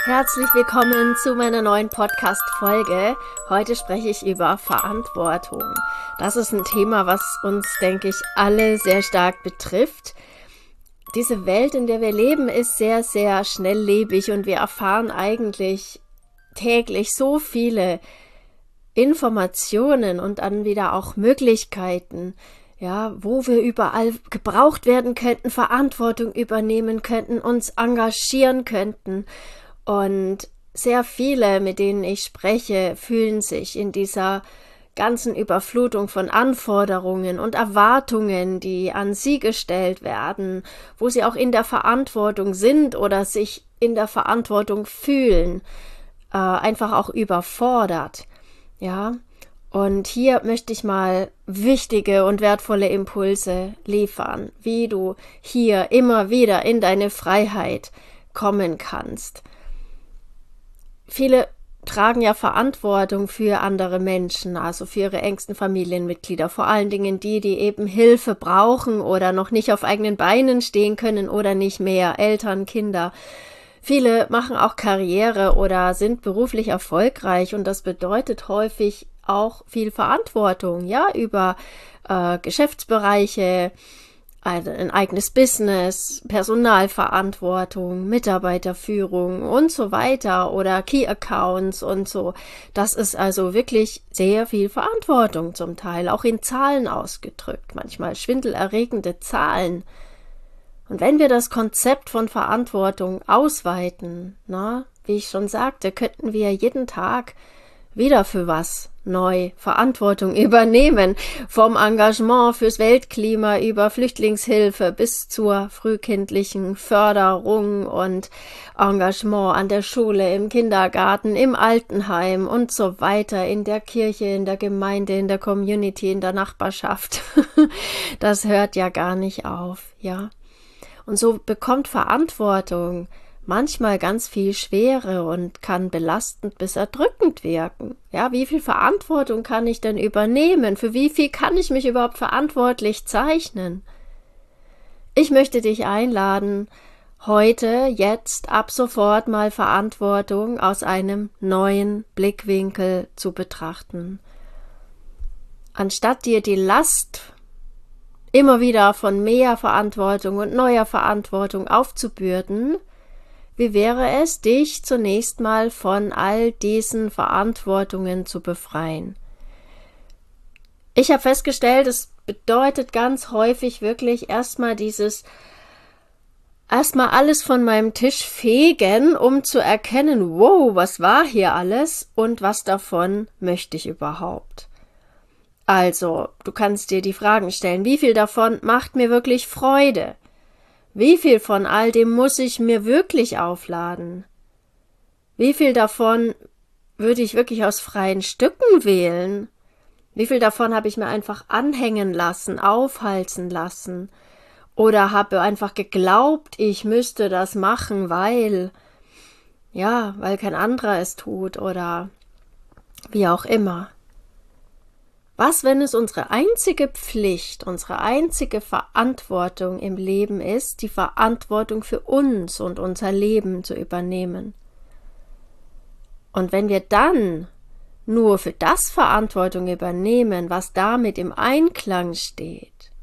Herzlich willkommen zu meiner neuen Podcast-Folge. Heute spreche ich über Verantwortung. Das ist ein Thema, was uns, denke ich, alle sehr stark betrifft. Diese Welt, in der wir leben, ist sehr, sehr schnelllebig und wir erfahren eigentlich täglich so viele Informationen und dann wieder auch Möglichkeiten, ja, wo wir überall gebraucht werden könnten, Verantwortung übernehmen könnten, uns engagieren könnten. Und sehr viele, mit denen ich spreche, fühlen sich in dieser ganzen Überflutung von Anforderungen und Erwartungen, die an sie gestellt werden, wo sie auch in der Verantwortung sind oder sich in der Verantwortung fühlen, einfach auch überfordert. Ja, und hier möchte ich mal wichtige und wertvolle Impulse liefern, wie du hier immer wieder in deine Freiheit kommen kannst. Viele tragen ja Verantwortung für andere Menschen, also für ihre engsten Familienmitglieder, vor allen Dingen die eben Hilfe brauchen oder noch nicht auf eigenen Beinen stehen können oder nicht mehr, Eltern, Kinder. Viele machen auch Karriere oder sind beruflich erfolgreich und das bedeutet häufig auch viel Verantwortung, ja, über Geschäftsbereiche, ein eigenes Business, Personalverantwortung, Mitarbeiterführung und so weiter oder Key Accounts und so. Das ist also wirklich sehr viel Verantwortung zum Teil, auch in Zahlen ausgedrückt, manchmal schwindelerregende Zahlen. Und wenn wir das Konzept von Verantwortung ausweiten, wie ich schon sagte, könnten wir jeden Tag wieder für was neu Verantwortung übernehmen, vom Engagement fürs Weltklima über Flüchtlingshilfe bis zur frühkindlichen Förderung und Engagement an der Schule, im Kindergarten, im Altenheim und so weiter, in der Kirche, in der Gemeinde, in der Community, in der Nachbarschaft. Das hört ja gar nicht auf, ja. Und so bekommt Verantwortung manchmal ganz viel Schwere und kann belastend bis erdrückend wirken. Ja, wie viel Verantwortung kann ich denn übernehmen? Für wie viel kann ich mich überhaupt verantwortlich zeichnen? Ich möchte dich einladen, heute, jetzt, ab sofort mal Verantwortung aus einem neuen Blickwinkel zu betrachten. Anstatt dir die Last immer wieder von mehr Verantwortung und neuer Verantwortung aufzubürden, wie wäre es, dich zunächst mal von all diesen Verantwortungen zu befreien? Ich habe festgestellt, es bedeutet ganz häufig wirklich erstmal alles von meinem Tisch fegen, um zu erkennen, wow, was war hier alles und was davon möchte ich überhaupt? Also, du kannst dir die Fragen stellen, wie viel davon macht mir wirklich Freude? Wie viel von all dem muss ich mir wirklich aufladen? Wie viel davon würde ich wirklich aus freien Stücken wählen? Wie viel davon habe ich mir einfach anhängen lassen, aufhalsen lassen? Oder habe einfach geglaubt, ich müsste das machen, weil kein anderer es tut oder wie auch immer. Was, wenn es unsere einzige Pflicht, unsere einzige Verantwortung im Leben ist, die Verantwortung für uns und unser Leben zu übernehmen? Und wenn wir dann nur für das Verantwortung übernehmen, was damit im Einklang steht,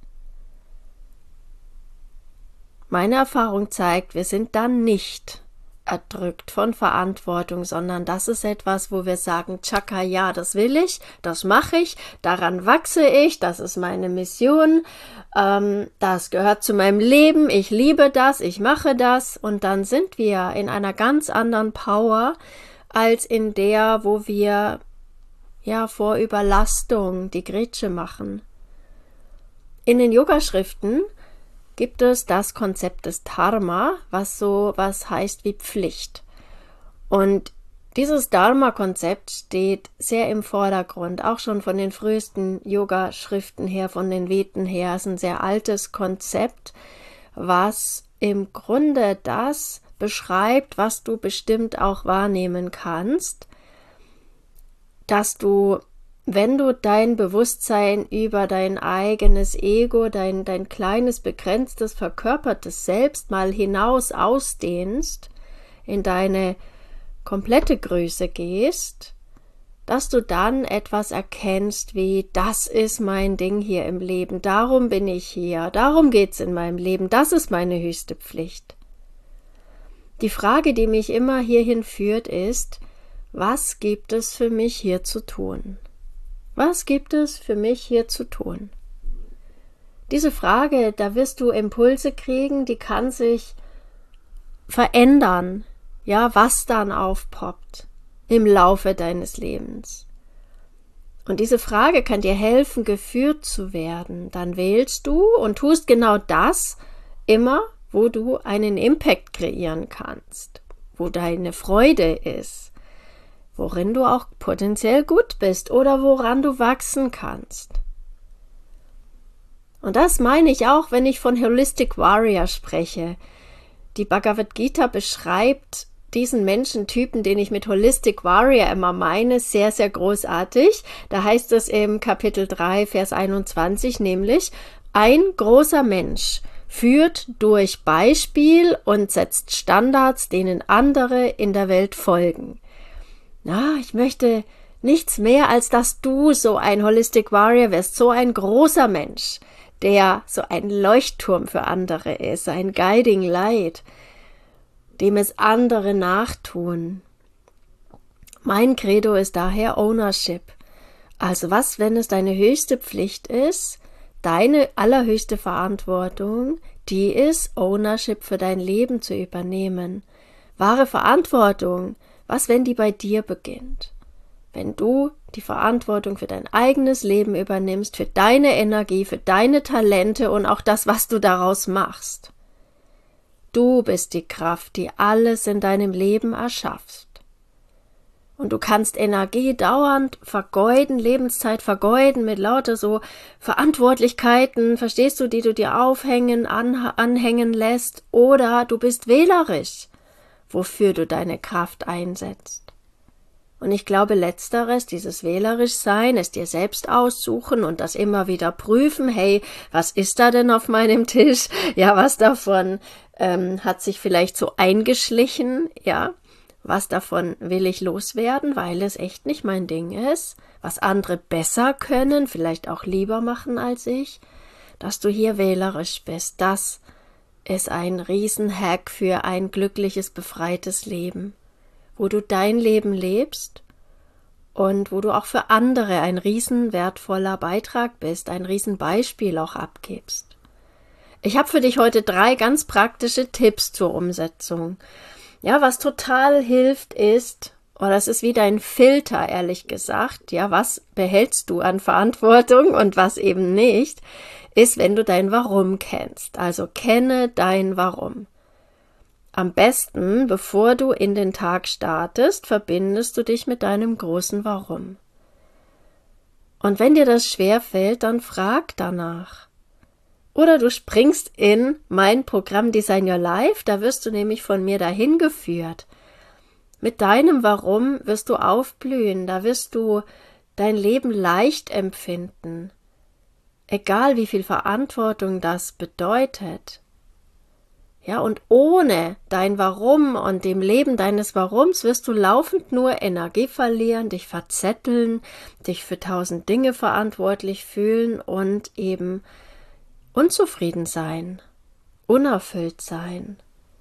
meine Erfahrung zeigt, wir sind dann nicht erdrückt von Verantwortung, sondern das ist etwas, wo wir sagen, Chaka, ja, das will ich, das mache ich, daran wachse ich, das ist meine Mission, das gehört zu meinem Leben, ich liebe das, ich mache das und dann sind wir in einer ganz anderen Power als in der, wo wir vor Überlastung die Grätsche machen. In den Yogaschriften gibt es das Konzept des Dharma, was so was heißt wie Pflicht. Und dieses Dharma-Konzept steht sehr im Vordergrund, auch schon von den frühesten Yoga-Schriften her, von den Veden her. Es ist ein sehr altes Konzept, was im Grunde das beschreibt, was du bestimmt auch wahrnehmen kannst, dass du, wenn du dein Bewusstsein über dein eigenes Ego, dein kleines, begrenztes, verkörpertes Selbst mal hinaus ausdehnst, in deine komplette Größe gehst, dass du dann etwas erkennst wie, das ist mein Ding hier im Leben, darum bin ich hier, darum geht's in meinem Leben, das ist meine höchste Pflicht. Die Frage, die mich immer hierhin führt, ist, was gibt es für mich hier zu tun? Was gibt es für mich hier zu tun? Diese Frage, da wirst du Impulse kriegen, die kann sich verändern, ja, was dann aufpoppt im Laufe deines Lebens. Und diese Frage kann dir helfen, geführt zu werden. Dann wählst du und tust genau das immer, wo du einen Impact kreieren kannst, wo deine Freude ist, worin du auch potenziell gut bist oder woran du wachsen kannst. Und das meine ich auch, wenn ich von Holistic Warrior spreche. Die Bhagavad Gita beschreibt diesen Menschentypen, den ich mit Holistic Warrior immer meine, sehr, sehr großartig. Da heißt es im Kapitel 3, Vers 21 nämlich, ein großer Mensch führt durch Beispiel und setzt Standards, denen andere in der Welt folgen. Na, ich möchte nichts mehr, als dass du so ein Holistic Warrior wirst, so ein großer Mensch, der so ein Leuchtturm für andere ist, ein Guiding Light, dem es andere nachtun. Mein Credo ist daher Ownership. Also was, wenn es deine höchste Pflicht ist, deine allerhöchste Verantwortung, die ist, Ownership für dein Leben zu übernehmen. Wahre Verantwortung, was, wenn die bei dir beginnt? Wenn du die Verantwortung für dein eigenes Leben übernimmst, für deine Energie, für deine Talente und auch das, was du daraus machst. Du bist die Kraft, die alles in deinem Leben erschaffst. Und du kannst Energie dauernd vergeuden, Lebenszeit vergeuden mit lauter so Verantwortlichkeiten, verstehst du, die du dir anhängen lässt, oder du bist wählerisch, wofür du deine Kraft einsetzt. Und ich glaube, letzteres, dieses wählerisch sein, es dir selbst aussuchen und das immer wieder prüfen, hey, was ist da denn auf meinem Tisch? Ja, was davon hat sich vielleicht so eingeschlichen, ja, was davon will ich loswerden, weil es echt nicht mein Ding ist, was andere besser können, vielleicht auch lieber machen als ich, dass du hier wählerisch bist, das ist ein Riesenhack für ein glückliches, befreites Leben, wo du dein Leben lebst und wo du auch für andere ein riesen wertvoller Beitrag bist, ein Riesenbeispiel auch abgibst. Ich habe für dich heute 3 ganz praktische Tipps zur Umsetzung. Ja, was total hilft ist, oder es ist wieder ein Filter, ehrlich gesagt, ja, was behältst du an Verantwortung und was eben nicht, ist, wenn du dein Warum kennst. Also kenne dein Warum. Am besten, bevor du in den Tag startest, verbindest du dich mit deinem großen Warum. Und wenn dir das schwerfällt, dann frag danach. Oder du springst in mein Programm Design Your Life, da wirst du nämlich von mir dahin geführt. Mit deinem Warum wirst du aufblühen, da wirst du dein Leben leicht empfinden. Egal wie viel Verantwortung das bedeutet. Ja, und ohne dein Warum und dem Leben deines Warums wirst du laufend nur Energie verlieren, dich verzetteln, dich für 1000 Dinge verantwortlich fühlen und eben unzufrieden sein, unerfüllt sein.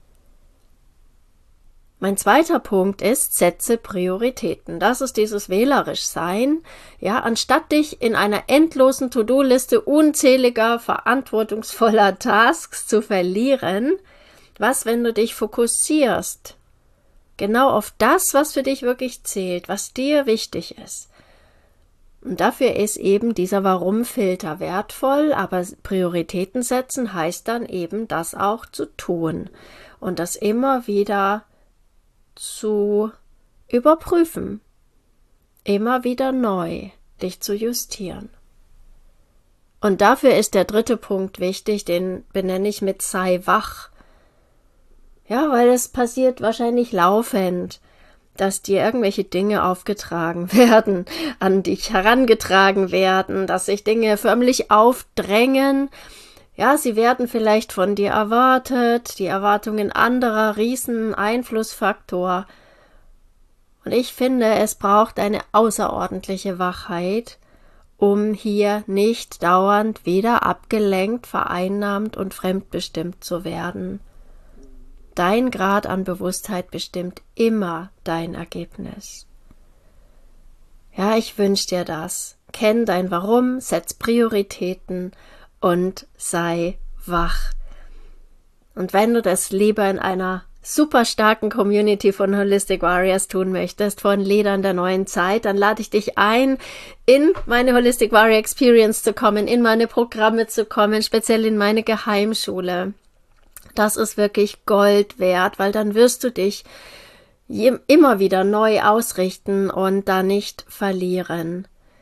Mein zweiter Punkt ist, setze Prioritäten. Das ist dieses wählerisch Sein. Ja, anstatt dich in einer endlosen To-Do-Liste unzähliger, verantwortungsvoller Tasks zu verlieren, was, wenn du dich fokussierst, genau auf das, was für dich wirklich zählt, was dir wichtig ist. Und dafür ist eben dieser Warum-Filter wertvoll, aber Prioritäten setzen heißt dann eben, das auch zu tun und das immer wieder zu überprüfen, immer wieder neu dich zu justieren. Und dafür ist der dritte Punkt wichtig, den benenne ich mit sei wach. Ja, weil es passiert wahrscheinlich laufend, dass dir irgendwelche Dinge aufgetragen werden, an dich herangetragen werden, dass sich Dinge förmlich aufdrängen. Ja, sie werden vielleicht von dir erwartet, die Erwartungen anderer, riesen Einflussfaktor. Und ich finde, es braucht eine außerordentliche Wachheit, um hier nicht dauernd wieder abgelenkt, vereinnahmt und fremdbestimmt zu werden. Dein Grad an Bewusstheit bestimmt immer dein Ergebnis. Ja, ich wünsche dir das. Kenn dein Warum, setz Prioritäten und sei wach. Und wenn du das lieber in einer super starken Community von Holistic Warriors tun möchtest, von Leadern der neuen Zeit, dann lade ich dich ein, in meine Holistic Warrior Experience zu kommen, in meine Programme zu kommen, speziell in meine Geheimschule. Das ist wirklich Gold wert, weil dann wirst du dich immer wieder neu ausrichten und da nicht verlieren.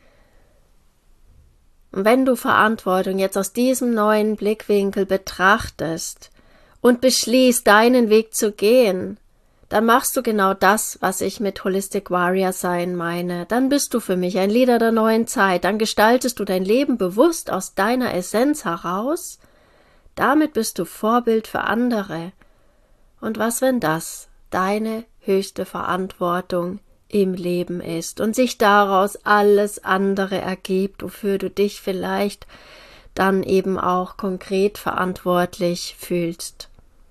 Und wenn du Verantwortung jetzt aus diesem neuen Blickwinkel betrachtest und beschließt, deinen Weg zu gehen, dann machst du genau das, was ich mit Holistic Warrior sein meine. Dann bist du für mich ein Leader der neuen Zeit. Dann gestaltest du dein Leben bewusst aus deiner Essenz heraus. Damit bist du Vorbild für andere. Und was, wenn das deine höchste Verantwortung im Leben ist und sich daraus alles andere ergibt, wofür du dich vielleicht dann eben auch konkret verantwortlich fühlst.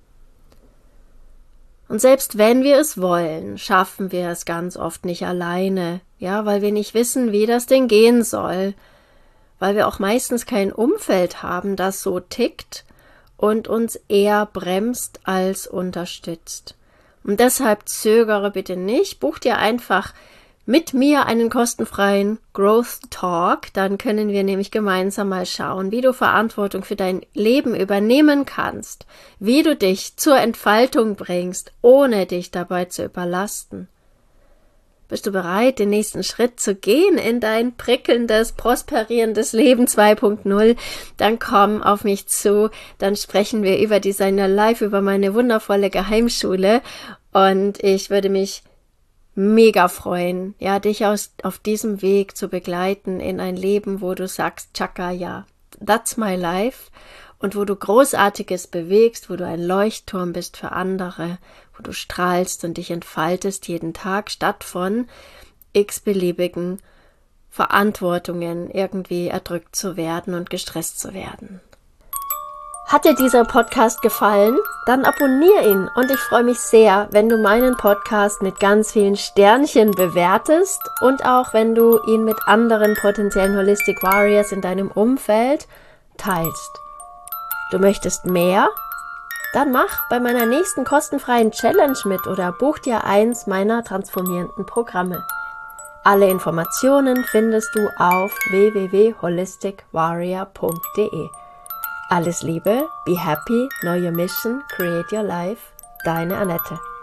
Und selbst wenn wir es wollen, schaffen wir es ganz oft nicht alleine, ja, weil wir nicht wissen, wie das denn gehen soll, weil wir auch meistens kein Umfeld haben, das so tickt und uns eher bremst als unterstützt. Und deshalb zögere bitte nicht, buch dir einfach mit mir einen kostenfreien Growth Talk, dann können wir nämlich gemeinsam mal schauen, wie du Verantwortung für dein Leben übernehmen kannst, wie du dich zur Entfaltung bringst, ohne dich dabei zu überlasten. Bist du bereit, den nächsten Schritt zu gehen in dein prickelndes, prosperierendes Leben 2.0? Dann komm auf mich zu, dann sprechen wir über Designer Life, über meine wundervolle Geheimschule und ich würde mich mega freuen, ja, dich auf diesem Weg zu begleiten in ein Leben, wo du sagst, Chaka, ja, that's my life und wo du Großartiges bewegst, wo du ein Leuchtturm bist für andere, wo du strahlst und dich entfaltest jeden Tag, statt von x-beliebigen Verantwortungen irgendwie erdrückt zu werden und gestresst zu werden. Hat dir dieser Podcast gefallen? Dann abonniere ihn und ich freue mich sehr, wenn du meinen Podcast mit ganz vielen Sternchen bewertest und auch wenn du ihn mit anderen potenziellen Holistic Warriors in deinem Umfeld teilst. Du möchtest mehr? Dann mach bei meiner nächsten kostenfreien Challenge mit oder buch dir eins meiner transformierenden Programme. Alle Informationen findest du auf www.holisticwarrior.de. Alles Liebe, be happy, know your mission, create your life, deine Annette.